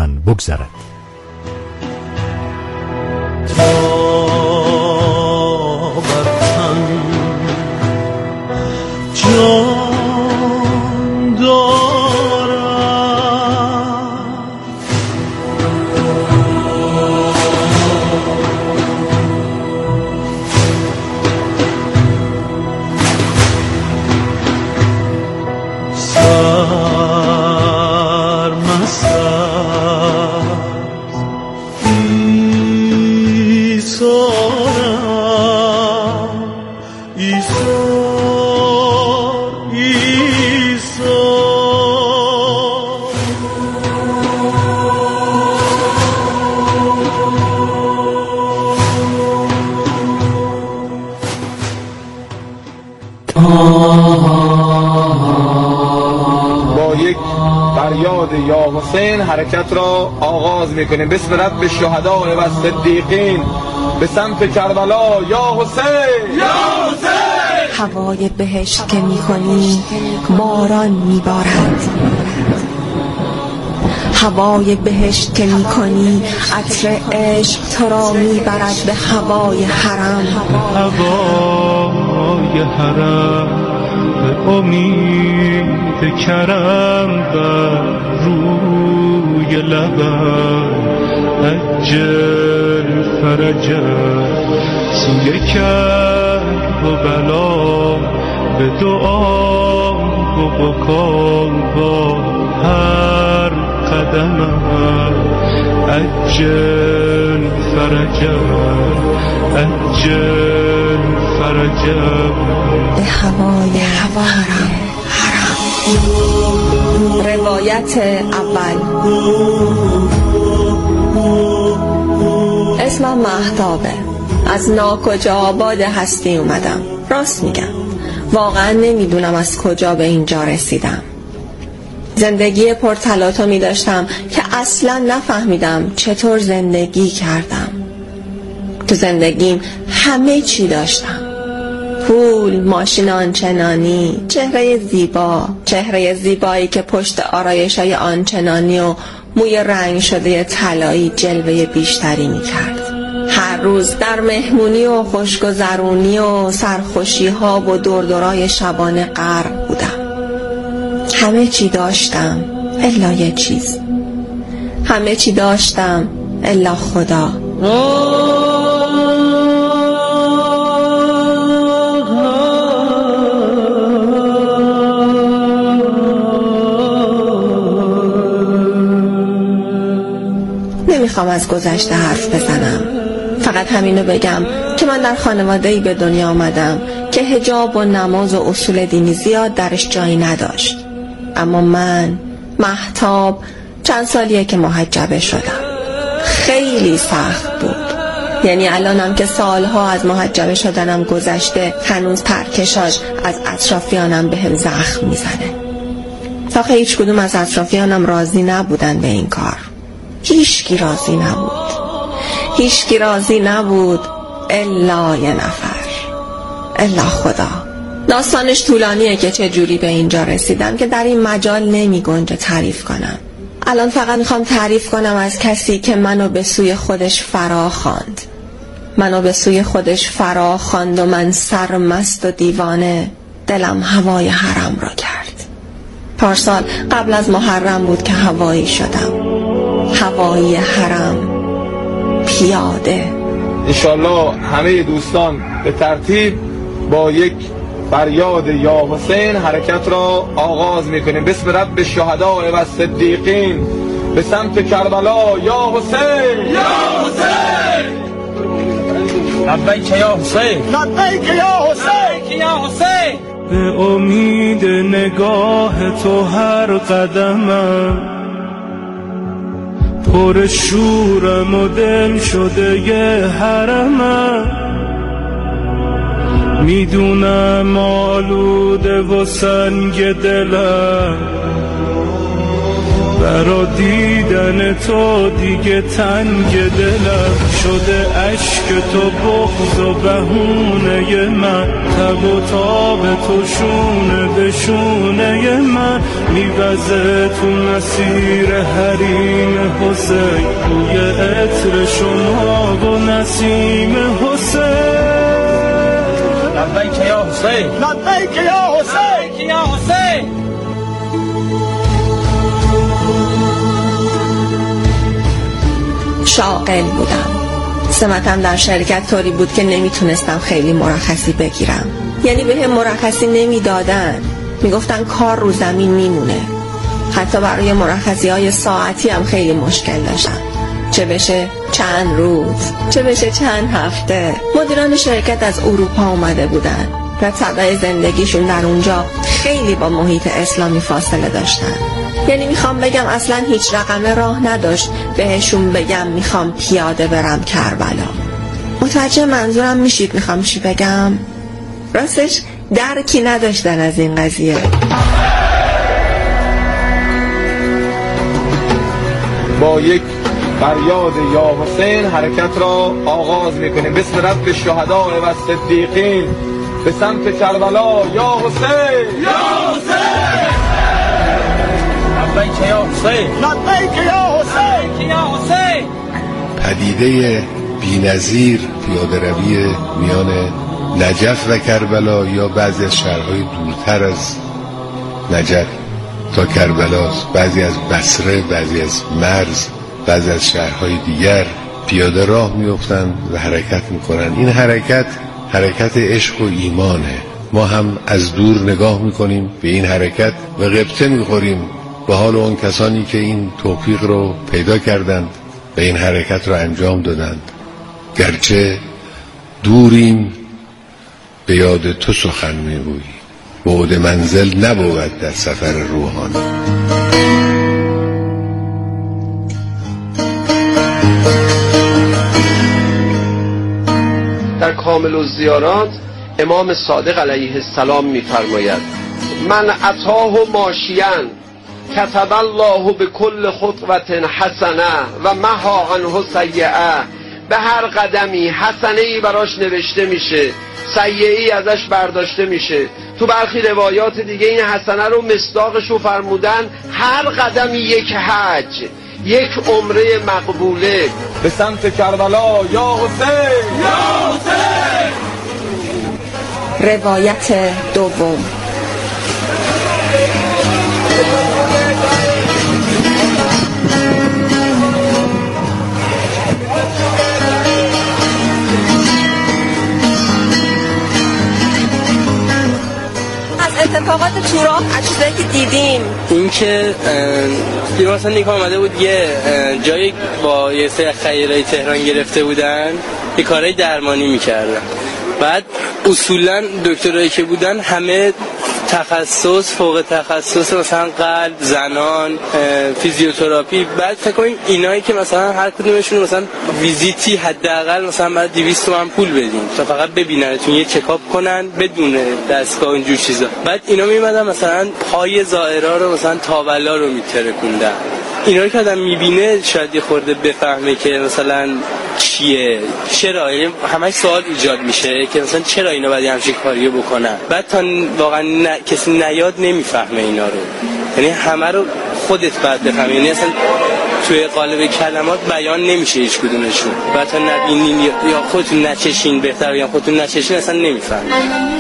من بگذرد. با یک فریاد یا حسین حرکت را آغاز میکنیم. بسم رب الشهداء و الصدیقین به سمت کربلا. یا حسین، یا حسین. هوای بهشت که میکنی باران میبارد، هوای بهشت که میکنی عطر عشق تو را میبرد به هوای حرم. هوای حرم به امید کرم بر روی لبم، عجل فرجم سوی کرب و بلا، به دعا و بکا با هر قدمم، عجل فرجم، عجل فرجم به هوای حرم. روایت اول. اسمم مهتابه، از ناکجا آباد هستی اومدم. راست میگم، واقعا نمیدونم از کجا به اینجا رسیدم. زندگی پرتلاطمی داشتم که اصلا نفهمیدم چطور زندگی کردم. تو زندگیم همه چی داشتم: پول، ماشین آنچنانی، چهره زیبا، چهره زیبایی که پشت آرایش‌های آنچنانی و موی رنگ شده طلایی جلوه بیشتری می‌کرد. هر روز در مهمونی و خوشگذرونی و سرخوشی‌ها و دردرای شبانه غرق بودم. همه چی داشتم الا یه چیز، همه چی داشتم الا خدا. نمیخوام از گذشته حرف بزنم، فقط همینو بگم که من در خانواده‌ای به دنیا آمدم که حجاب و نماز و اصول دینی زیاد درش جایی نداشت. اما من، مهتاب، چند سالیه که محجبه شدم. خیلی سخت بود. یعنی الانم که سالها از محجبه شدنم گذشته، هنوز پرکشاش از اطرافیانم بهم زخم میزنه. آخه هیچ کدوم از اطرافیانم راضی نبودن به این کار. هیچکی راضی نبود. هیچکی راضی نبود الا یه نفر، الا خدا. داستانش طولانیه که چه جوری به اینجا رسیدم که در این مجال نمی گنجه تعریف کنم. الان فقط میخوام تعریف کنم از کسی که منو به سوی خودش فرا خواند. منو به سوی خودش فرا خواند و من سرمست و دیوانه دلم هوای حرم را کرد. پارسال قبل از محرم بود که هوایی شدم، هوایی حرم، پیاده. انشالله همه دوستان به ترتیب با یک فریاد یا حسین حرکت را آغاز میکنیم. بسم رب الشهداء و الصدیقین به سمت کربلا. یا حسین، یا حسین. لبیک یا حسین، لبیک یا حسین، یا حسین. به امید نگاه تو هر قدمم، پر شورم و دل شده یه حرمم. میدونم آلوده و سنگ دلم، برا دیدن تو دیگه تنگ دلم شده، اشک تو بغض و بهونه من، تب و تاب تو شونه به شونه من، میوزه تو مسیر حریم حسین، بوی عطر شما و نسیم حسین. لبیک یا حسین، لبیک یا حسین، لبیک یا حسین. شاغل بودم. سمتم در شرکت طوری بود که نمیتونستم خیلی مرخصی بگیرم. یعنی به هم مرخصی نمیدادن، میگفتن کار رو زمین میمونه. حتی برای مرخصی های ساعتی هم خیلی مشکل داشتم، چه بشه چند روز، چه بشه چند هفته. مدیران شرکت از اروپا اومده بودن و طبع زندگیشون در اونجا خیلی با محیط اسلامی فاصله داشتن. یعنی میخوام بگم اصلا هیچ رقم راه نداشت بهشون بگم میخوام پیاده برم کربلا. متوجه منظورم میشید میخوام چی بگم؟ راستش درکی نداشتن از این قضیه. با یک فریاد یا حسین حرکت را آغاز میکنیم. بسم رب الشهداء و صدیقین به سمت کربلا. یا حسین، یا حسین، لبیک یا حسین، لبیک یا حسین، یا حسین. پدیده بی‌نظیر پیاده روی میان نجف و کربلا یا بعضی از شهرهای دورتر از نجف تا کربلاست، بعضی از بصره، بعضی از مرز، بعضی از شهرهای دیگر پیاده راه میافتند و حرکت میکنن. این حرکت عشق و ایمانه. ما هم از دور نگاه میکنیم به این حرکت و غبطه میخوریم به حال اون کسانی که این توفیق رو پیدا کردند و این حرکت رو انجام دادند. گرچه دوریم به یاد تو سخن میگویی، بعد منزل نبود در سفر روحانی. در کامل الزیارات امام صادق علیه السلام می‌فرماید من اتاه ماشیان کتب الله بكل خطوة حسنه و محا عنه سیئه. به هر قدمی حسنه‌ای براش نوشته میشه، سیئه‌ای ازش برداشته میشه. تو برخی روایات دیگه این حسنه رو مصداقشو فرمودن هر قدمی یک حج، یک عمره مقبوله. به سمت کربلا. یا حسین، یا حسین. روایت دوم. اتفاقات تو راه چیزایی که دیدیم این که یه مثلا نیک آمده بود یه جایی با یه سری خیرای تهران گرفته بودن، یه کارهای درمانی میکردن. بعد اصولا دکترایی که بودن همه تخصص فوق تخصص، مثلا قلب، زنان، فیزیوتراپی. بعد فکر کنیم اینایی که مثلا هر کدومشون مثلا ویزیتی حداقل مثلا بعد 200 تومن پول بدین تا فقط ببیننتون، یه چکاپ کنن بدون دستگاه اینجور چیزا. بعد اینا میمدن مثلا پای زائرا رو مثلا تاولا رو میترکوندن. اینا رو که آدم میبینه شاید یه خورده بفهمه که مثلا چیه، چرا، یعنی همش سوال ایجاد میشه که مثلا چرا اینا باید همچین کاریو بکنن. بعد تا واقعا کسی نیاد نمیفهمه اینا رو، یعنی همه رو خودت باید بفهمی، یعنی اصلا توی قالب کلمات بیان نمیشه هیچ کدومشون. بعد تا نبینین یا خودتون نچشین، بهتر بگم خودتون نچشین، اصلا نمیفهمین.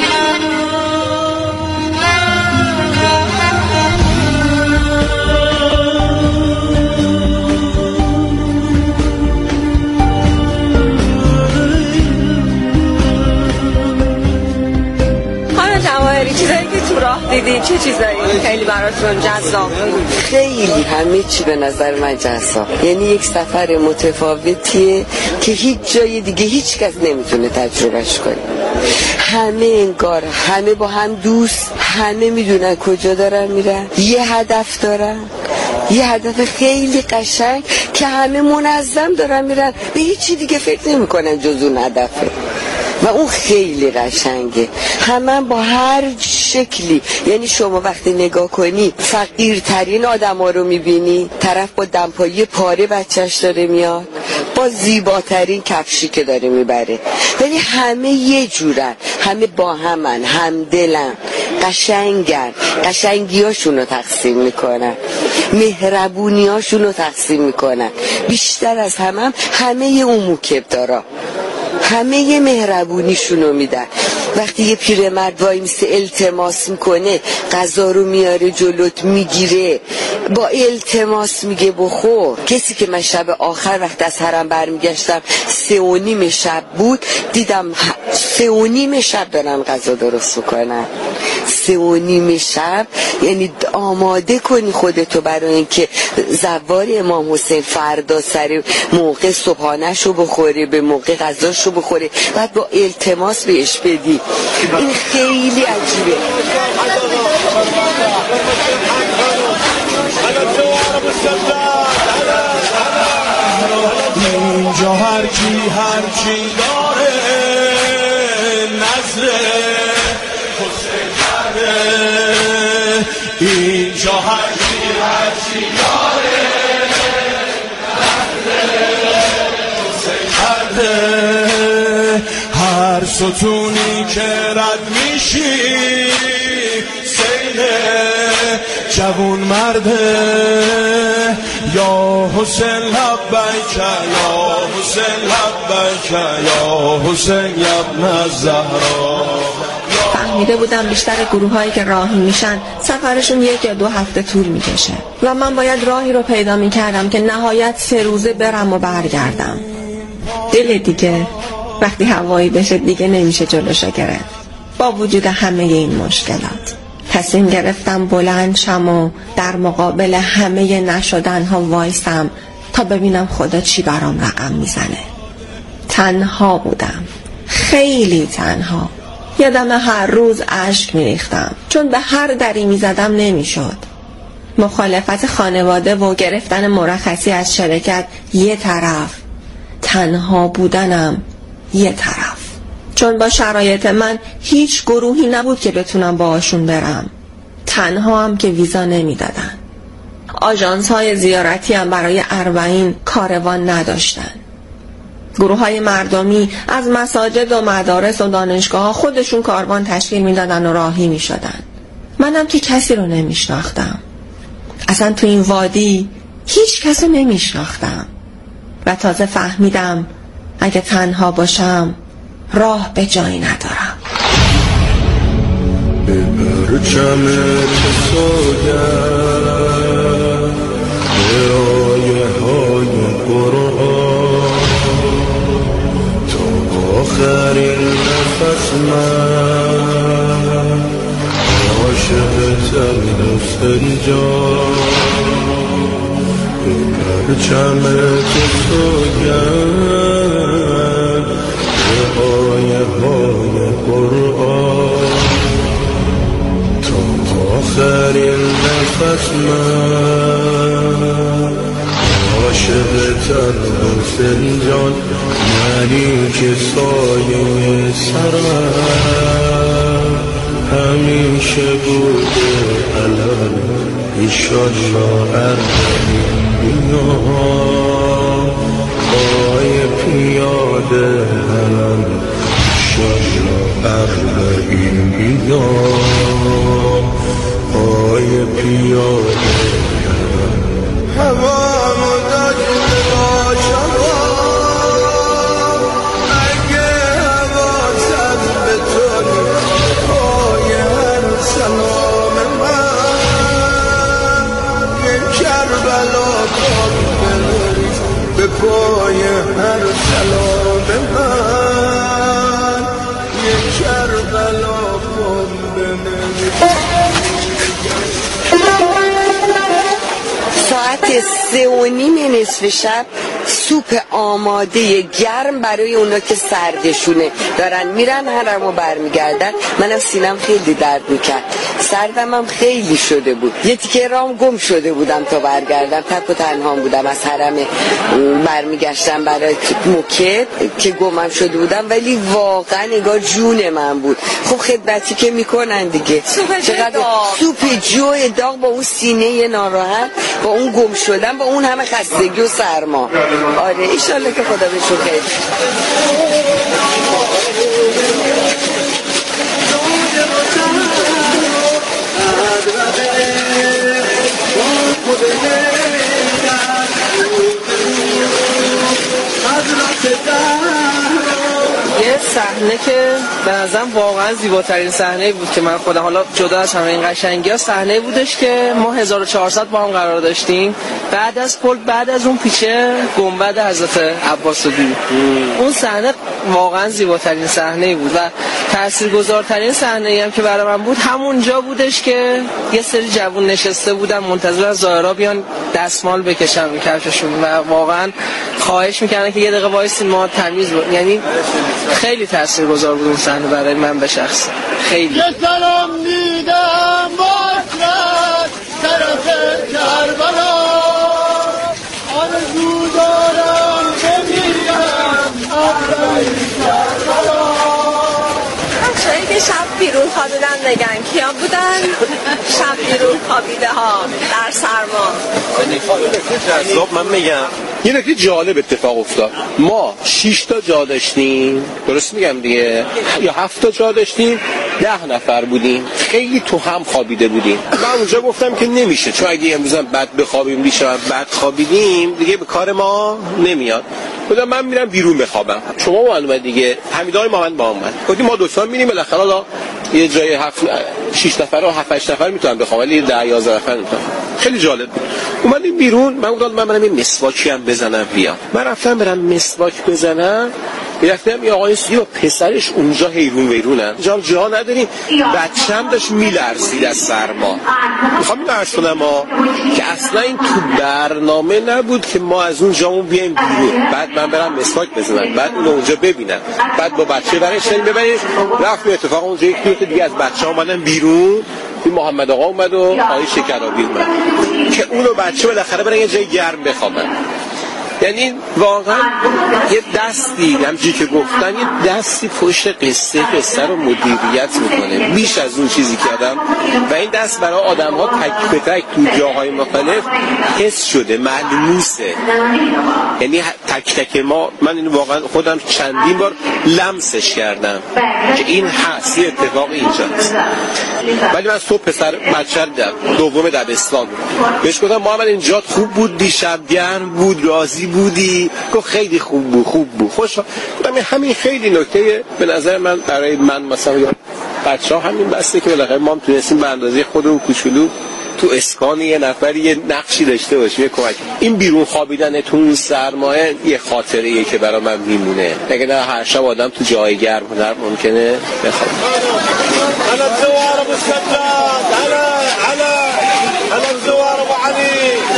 چیزایی که تو راه دیدی چه چیزایی خیلی براتون جذاب؟ خیلی همه چی به نظر من جذاب، یعنی یک سفر متفاوتیه که هیچ جای دیگه هیچ کس نمیتونه تجربهش کنه. همه انگار همه با هم دوست، همه میدونن کجا دارن میرن، یه هدف دارن، یه هدف خیلی قشنگ که همه منظم دارن میرن، به هیچی دیگه فکر نمیکنن جز اون هدفه. و اون خیلی قشنگه. همه با هر شکلی، یعنی شما وقتی نگاه کنی فقیرترین آدم ها رو میبینی، طرف با دمپایی پاره بچهش داره میاد با زیباترین کفشی که داره میبره، ولی همه یه جورن، همه با همن، همدلن، قشنگن، قشنگیاشون رو تقسیم میکنن، مهربونیاشون رو تقسیم میکنن. بیشتر از همه اون موکبدارا همه مهربونیشون رو میدن. وقتی یه پیرمرد وای میسه التماس میکنه، غذا رو میاره جلوت میگیره، با التماس میگه بخور. کسی که من شب آخر وقت از حرم برمیگشتم 3:30 شب بود، دیدم 3:30 شب دارن غذا درست میکنن. 3:30 شب یعنی آماده کنی خودتو برای اینکه زوار امام حسین فردا سر موقع صبحانه‌شو بخوره، به موقع غذاشو بخوره، بعد با التماس بهش بدی. این خیلی عجیبه. اینجا هر چی داره نظر حسین داره، اینجا هر چی داره نظر حسین داره. هر ستونی که رد میشی سیله جوون مرده، یا حسین لبیک یا حسین لبیک یا حسین ابن الزهرا. فهمیده بودم بیشتر گروه هایی که راهی میشن سفرشون 1 یا 2 هفته طول میکشه و من باید راهی رو پیدا میکردم که نهایت 3 روزه برم و برگردم. دل دیگه وقتی هوایی بشه دیگه نمیشه جلوشو گرفت. با وجود همه این مشکلات تصمیم گرفتم بلند شم و در مقابل همه نشدن ها وایسم تا ببینم خدا چی برام رقم میزنه. تنها بودم، خیلی تنها. یادم هر روز اشک میریختم چون به هر دری میزدم نمیشد. مخالفت خانواده و گرفتن مرخصی از شرکت یه طرف، تنها بودنم یه طرف. چون با شرایط من هیچ گروهی نبود که بتونم باهاشون برم. تنها هم که ویزا نمیدادن. آژانس های زیارتی هم برای 40 کاروان نداشتن. گروه های مردمی از مساجد و مدارس و دانشگاه ها خودشون کاروان تشکیل میدادن و راهی میشدن. منم که کسی رو نمیشناختم. اصلا تو این وادی هیچ کسی نمیشناختم و تازه فهمیدم اگه تنها باشم راه به جایی ندارم. به پرچم سوگند به آیه های قرآن تا آخرین نفس من عاشقتم دوست جان. به پرچم سوگند به آیه های قرآن تا آخرین نفس من عاشقتم حسین جان. منی که سایه سرم همیشه بوده الان ایشالله پای پیاده هنم ایشالله 40 پای پیاده هوا مدد باشم. اگه هوا زد به تو پای هر سلام من یه کربلا کن بریز به پای هر سلام من یه کربلا کن بریز. ساعت 3:30 نصف شب سوپ آماده گرم برای اونا که سردشونه دارن میرن حرم و برمیگردن. منم سینم خیلی درد میکرد، سردم هم خیلی شده بود. یه تیکه رام گم شده بودم تا برگردم، تک و تنها بودم از حرم برمیگشتم برای مکه که گمم شده بودم، ولی واقعا انگار جون من بود. خب خدمتی که میکنن دیگه، چقدر سوپ جو داغ با اون سینه ناراحت، با اون گم شدن، با اون همه خستگی و سرما. آره ایشالله که خدا بهشون خیر. یه صحنه که به نظرم واقعا زیباترین صحنه بود که من خودم، حالا جدا از همه این قشنگی‌ها، صحنه بودش که ما 1400 با هم قرار داشتیم بعد از پل، بعد از اون پیچه گنبد حضرت عباس رو دید. اون صحنه واقعا زیباترین صحنه بود و تاثیرگذارترین صحنه‌ای هم که برای من بود همونجا بودش که یه سری جوون نشسته بودن منتظر زائرا بیان دستمال بکشن به کفششون و واقعا خواهش می‌کردن که یه دقیقه وایسین ما تمیز بود. یعنی خیلی تاثیرگذار بود اون صحنه برای من به شخص. خیلی یه سلام میدم باشد طرف کربلا، آرزو دارم بمیرم ابرای کربلا. بچه‌ای که شب بیرون خوابیدن بگن کیا بودن؟ شب بیرون خوابیده ها در سرما. من میگم یه نکته جالب اتفاق افتاد. ما 6 تا جا داشتیم، درست میگم دیگه، یا 7 تا جا داشتیم، 10 نفر بودیم، خیلی تو هم خوابیده بودیم. من اونجا گفتم که نمیشه، چون اگه امروز بد بخوابیم دیشب بد خوابیدیم دیگه به کار ما نمیاد. گفتم من میرم بیرون بخوابم، شما معلومه دیگه، حمیدای محمد با من گفتیم ما دو تا میریم بالاخره یه جای 6 نفر و 7-8 نفر میتونن بخوابن، ولی 10-11 نفر میتونن. خیلی جالب بود. اومدیم بیرون، من گفتم من برم یه مسواکی هم بزنم بیام. من رفتم برم مسواک بزنم، رفتم یه آقای سی و پسرش اونجا حیرون ویرونن، جا نداریم، بچه‌م داشت میلرزید از سرما. میخوام اینو عرض کنم که اصلا این تو برنامه نبود که ما از اون جامون بیایم بیرون، بعد من برم مسواک بزنم، بعد اونو اونجا ببینم، بعد با بچه برش ببریم. رفتیم اتفاقا اونجا یک دوست دیگه از بچه‌ها اومدن بیرون، این محمد آقا اومد و آقای شکرابی اومد که اونو بچه بالاخره برن یه جای گرم بخوابن. یعنی واقعا یه دستی همچنین که گفتن، یه دستی پشت قصه رو مدیریت میکنه بیش از اون چیزی که آدم، و این دست برای آدم ها تک به تک تو جاهای مختلف حس شده، ملموسه. یعنی تک تک ما، من این واقعا خودم چندین بار لمسش کردم که این هست، یه اتفاق اینجاست. ولی من صبح پسر بچه دوم دبستان بهش گفتم محمد اینجا خوب بود، دیشب گرم بود، راضی بودی؟ گفت خیلی خوب بود خوش. همین خیلی نکته به نظر من برای من مثلا یا بچه‌ها همین بسته که بالاخره ما هم تونستیم به اندازه خودمون کوچولو تو اسکان یه نفری یه نقشی داشته باشیم، یه کمک. این بیرون خوابیدن تو اون سرمایه یه خاطره‌ایه که برای من میمونه. اگه نه هر شب آدم تو جای گرم ممکنه بخوابه. على الزوار ابو السداد، على الزوار ابو علي.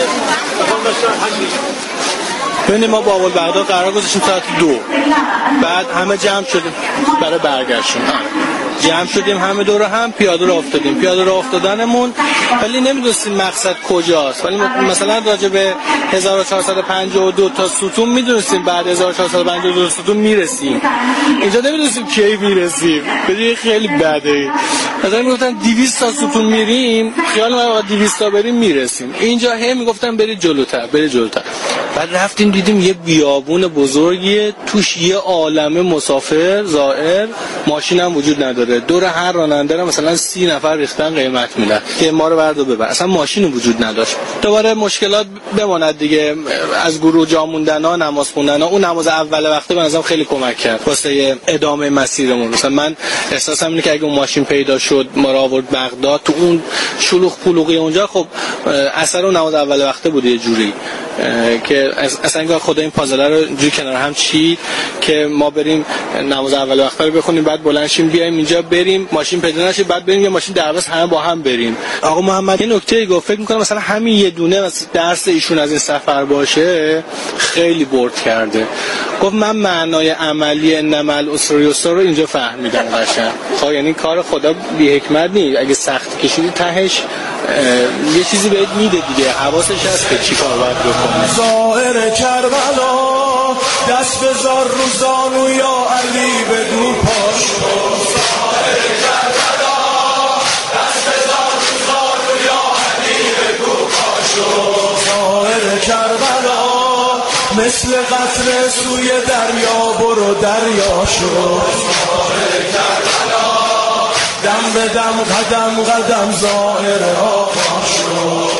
ببینید ما با اول بغداد قرار گذاشتیم ساعت 2، بعد همه جمع شدیم برای برگشتن. جمع شدیم همه دور هم پیاده راه افتادیم. پیاده راه افتادنمون ولی نمیدونستیم مقصد کجاست، ولی مثلا راجع به 1452 تا ستون میدونستیم بعد 1452 ستون میرسیم. اینجا نمیدونستیم کی میرسیم، بدید خیلی بده. مثلا میگفتن 200 تا ستون میریم، خیال ما 200 تا بریم میرسیم. اینجا هم میگفتن برید جلوتر. بعد رفتیم دیدیم یه بیابون بزرگیه، توش یه عالمه مسافر زائر، ماشین هم وجود نداره، دور هر راننده را مثلا 30 نفر ریختن قیمت میدن که ما رو بردار ببر. اصلا ماشین وجود نداشت. دوباره مشکلات بماند دیگه، از گروه جا موندنا، نماز خوندنا. اون نماز اول وقته به نظرم خیلی کمک کرد واسه ادامه مسیرمون. مثلا من احساسم اینه که اگه اون ماشین پیدا شد ما رو آورد بغداد، تو اون شلوغ پلوغی اونجا، خب اثر اون نماز اول وقته بود یه جوری که که اصلا انگار خدا این پازل رو جوری کنار هم چید که ما بریم نماز اول وقت رو بخونیم، بعد بلند شیم بیایم اینجا بریم ماشین پیدا نشه، بعد بریم یه ماشین درباس همه با هم بریم. آقا محمد یه نکته گفت، فکر می‌کنم مثلا همین یه دونه درس ایشون از این سفر باشه خیلی برد کرده. گفت من معنای عملی انما العسر یسر رو اینجا فهمیدم قشنگ. خب یعنی کار خدا بی حکمت نیست، اگه سخت کشیدی تهش یه چیزی بهت میده دیگه، حواسش هست که چی کار باید بکنه. ظاهر کربلا دست بذار روزانو یا علی بگو پاشو، ظاهر کربلا دست بذار روزانو یا علی بگو پاشو، ظاهر کربلا مثل قطره سوی دریا برو دریا شو، ظاهر کربلا دم به دم قدم قدم ظاهر آقا شو.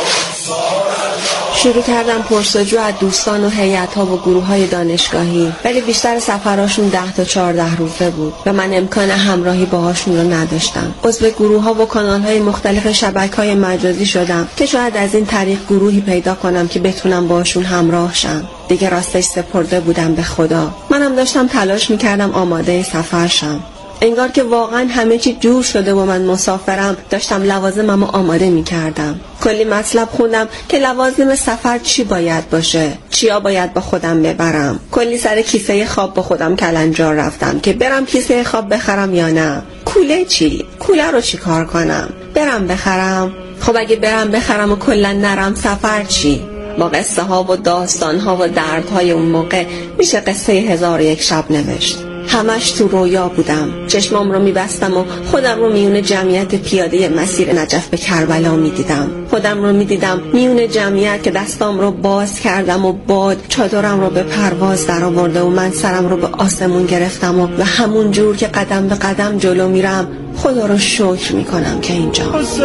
شروع کردم پرسجو از دوستان و هیئت‌ها و گروه‌های دانشگاهی، ولی بیشتر سفراشون 10 تا 14 روزه بود و من امکان همراهی باهاشون رو نداشتم. عضو گروه‌ها و کانال‌های مختلف شبکه‌های مجازی شدم که شاید از این طریق گروهی پیدا کنم که بتونم باهاشون همراه شم. دیگه راستش سپرده بودم به خدا. منم داشتم تلاش می‌کردم آماده سفر شم. انگار که واقعا همه چی جور شده و من مسافرم، داشتم لوازممو آماده می‌کردم. کلی مطلب خوندم که لوازم سفر چی باید باشه، چیا باید با خودم ببرم. کلی سر کیسه خواب با خودم کلنجار رفتم که برم کیسه خواب بخرم یا نه. کوله چی؟ کوله رو چی کار کنم؟ برم بخرم؟ خب اگه برم بخرم و کلا نرم سفر چی؟ با قصه ها و داستان ها و دردهای اون موقع میشه قصه 1001 شب نوشت. همش تو رویا بودم. چشمام رو میبستم و خودم رو میون جمعیت پیاده مسیر نجف به کربلا میدیدم. خودم رو میدیدم میون جمعیت که دستام رو باز کردم و باد چادرم رو به پرواز در آورده و من سرم رو به آسمون گرفتم و همون جور که قدم به قدم جلو میرم خدا رو شکر میکنم که اینجا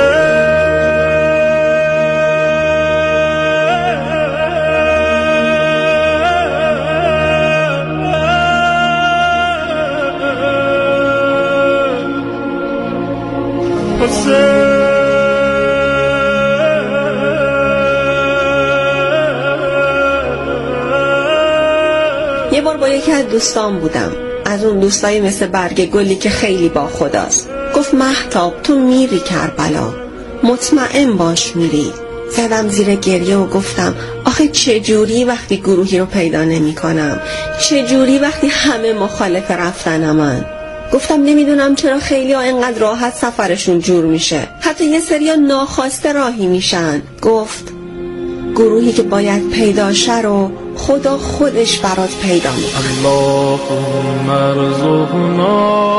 یه بار با یکی از دوستان بودم، از اون دوستایی مثل برگ گلی که خیلی با خداست. گفت مهتاب تو میری کربلا، مطمئن باش میری. زدم زیر گریه و گفتم آخه چجوری وقتی گروهی رو پیدا نمی کنم، چجوری وقتی همه مخالف رفتنمن. گفتم نمیدونم چرا خیلی ها اینقدر راحت سفرشون جور میشه، حتی یه سریا ناخواسته راهی میشن. گفت گروهی که باید پیدا شه رو خدا خودش برات پیدا میکنه. اللهم ارزقنا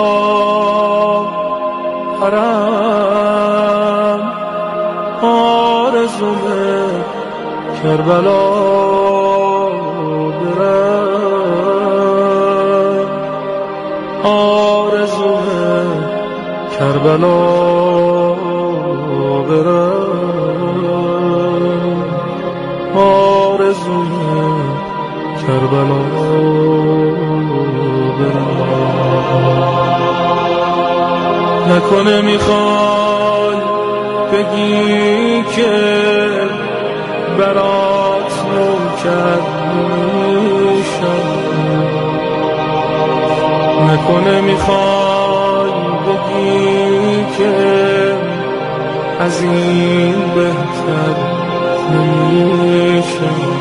حرم آرزو کربلا برم، آرزو کربلا برم، آرزو کربلا برم. نکنه میخوای بگی که برات نوکر میشم، نکنه میخوای بگی که از این بهتر نمیشم،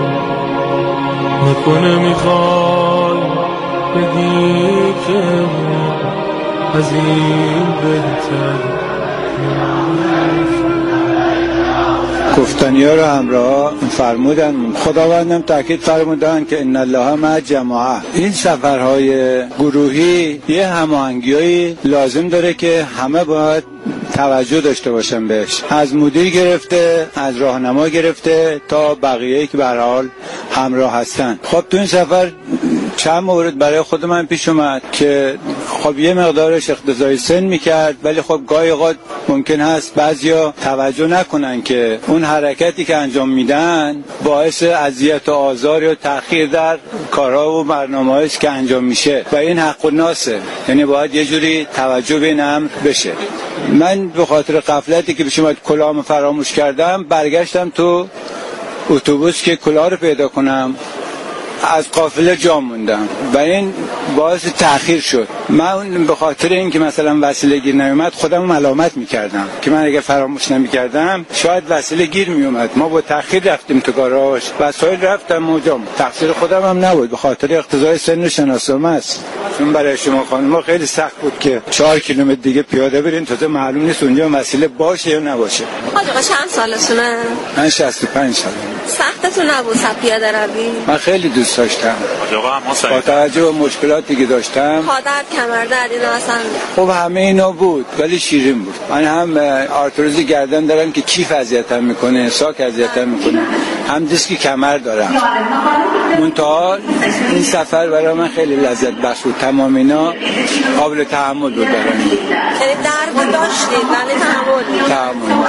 نکنه میخوای بگی که از این بهتر نمیشم. گفتنی ها رو همراه فرمودن، خداوندم تاکید فرمودن که ان الله مع جماعه. این سفرهای گروهی یه هماهنگی لازم داره که همه باید توجه داشته باشن بهش، از مدیر گرفته، از راهنما گرفته تا بقیه‌ای که به هر حال همراه هستن. خب تو این سفر چند مورد برای خود من پیش اومد که خب یه مقدارش اقتضای سن میکرد، ولی خب گاهی اوقات ممکن هست بعضیا توجه نکنن که اون حرکتی که انجام میدن باعث اذیت و آزار یا تأخیر در کارها و برنامه‌هاش که انجام میشه و این حق الناسه، یعنی باید یه جوری توجه به این امر بشه. من به خاطر غفلتی که پیش اومد کلاهمو فراموش کردم، برگشتم تو اتوبوس که کلاه رو پیدا کنم از قافله جا موندم و این باعث تأخیر شد. من به خاطر اینکه مثلا وسیله گیر نمیومد خودم ملامت میکردم که من اگه فراموش نمیکردم شاید وسیله گیر میومد. ما با تأخیر رفتیم تو گاراژ، وسایل رفتم اونجا. تقصیر خودم هم نبود، به خاطر اقتضای سن شناسنامه است. چون برای شما خانم‌ها خیلی سخت بود که 4 کیلومتر دیگه پیاده برین، تازه معلوم نیست اونجا وسیله باشه یا نباشه. آقا چند سالتونه؟ من 65 سالم. سختتون نبود پیاده روی؟ من خیلی دوست داشتم. با توجه به مشکلاتی که داشتم. پادر، کمردرد اینا اصلا خب همه اینا بود ولی شیرین بود. من هم آرتروز گردن دارم که کیف اذیتم میکنه، ساک اذیتم میکنه، هم دیسک کمر دارم. منتها این سفر برای من خیلی لذت بخش بود. تمام اینا قابل تحمل بود برای من. یعنی درد داشتید ولی تحمل.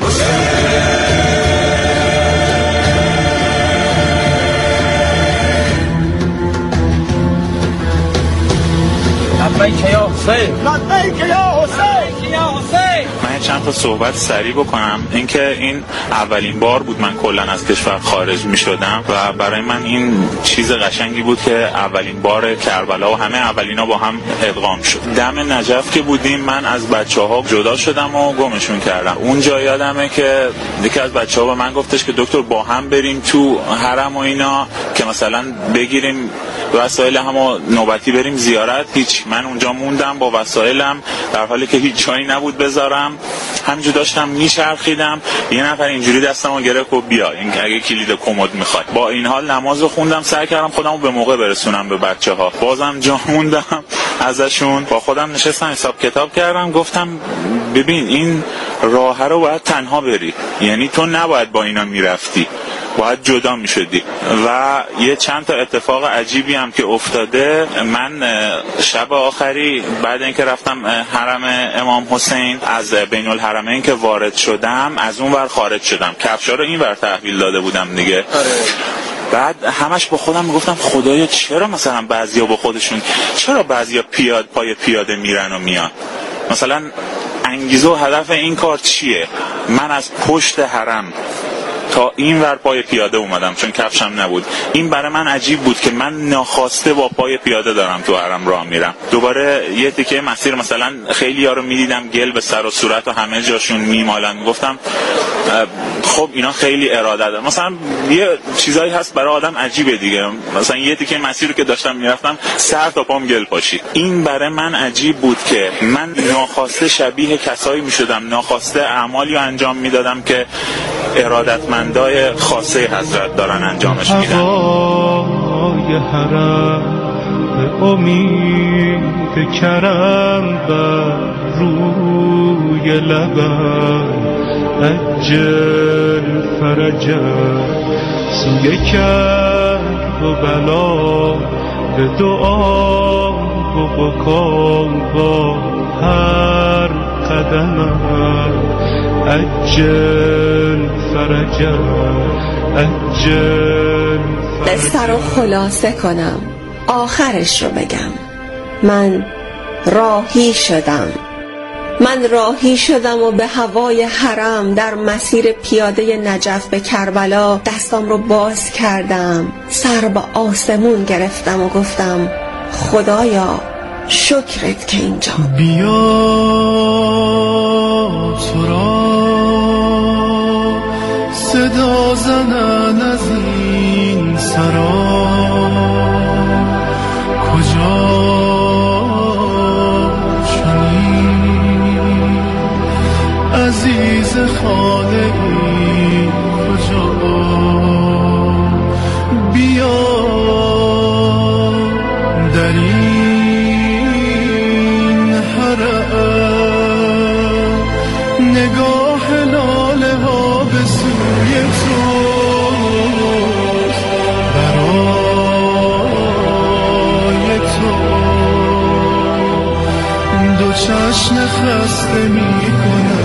لبیک یا حسین، لبیک یا حسین، یا حسین. من چند تا صحبت سریع بکنم. اینکه این اولین بار بود من کلا از کشور خارج می شدم و برای من این چیز قشنگی بود که اولین بار کربلا و همه اولینا با هم ادغام شد. دم نجف که بودیم من از بچه‌ها جدا شدم و گمشون کردم. اونجا یادمه که یکی از بچه‌ها به من گفتش که دکتر با هم بریم تو حرم و اینا که مثلا بگیریم وسایل همو نوبتی بریم زیارت. هیچ، من اونجا موندم با وسایلم در حالی که هیچ جایی نبود بذارم. همینجور داشتم میچرخیدم، یه نفر اینجوری دستمو گرفت و بیا این اگه کلید کمد میخواد. با این حال نمازو خوندم، سعی کردم خودمو به موقع برسونم به بچه‌ها. بازم جا موندم ازشون. با خودم نشستم حساب کتاب کردم، گفتم ببین این راه رو باید تنها بری، یعنی تو نباید با اینا میرفتی، باید جدا میشدی. و یه چند تا اتفاق عجیبی هم که افتاده. من شب آخری بعد اینکه رفتم حرم امام حسین، از بین الحرمین که وارد شدم از اون ور خارج شدم، کفشا رو این ور تحویل داده بودم دیگه. بعد همش با خودم میگفتم خدایا چرا مثلا بعضیا با خودشون، چرا بعضیا پای پیاده میرن و میان، مثلا انگیزه و هدف این کار چیه؟ من از پشت حرم تا این ور پای پیاده اومدم چون کفشم نبود. این برای من عجیب بود که من ناخواسته با پای پیاده دارم تو حرم راه میرم. دوباره یه تیکه مسیر مثلا خیلی ها رو میدیدم گل به سر و صورت و همه جاشون میمالن، گفتم خب اینا خیلی اراده دارن. مثلا یه چیزایی هست برای آدم عجیبه دیگه، مثلا یه تیکه مسیر رو که داشتم میرفتم سر تا پام گل پاشید. این برای من عجیب بود که من ناخواسته شبیه کسایی میشدم، ناخواسته اعمالی رو انجام میدادم که ارادتمندای خاصه حضرت دارن انجامش میدن. هوای حرم به امید کرم بر روی لبم، اجل فرجم سوی کرب و بلا، به دعا و بکا با هر قدمم، اجل فرجم اجل. قصه رو خلاصه کنم، آخرش رو بگم. من راهی شدم و به هوای حرم در مسیر پیاده نجف به کربلا دستام رو باز کردم، سر به آسمون گرفتم و گفتم خدایا شکرت که اینجا. بیا تو را صدا زنن از این سرا، کجا چنین عزیز خانه ای، کجا بیا در این حرم، نگاه لاله ها به سوی تو برای تو، دو چشم خسته می کنم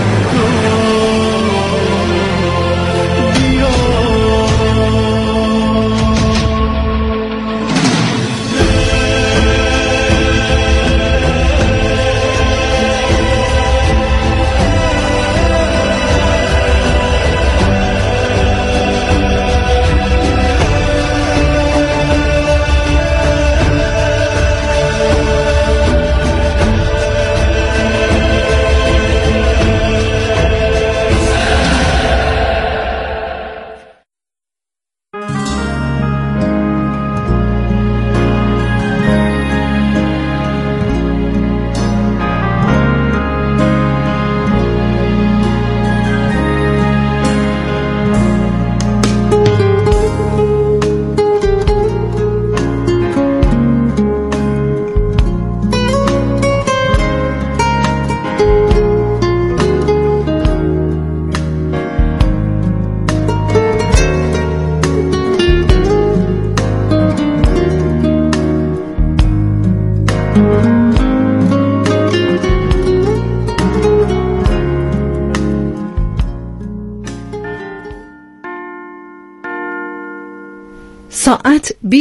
ساعت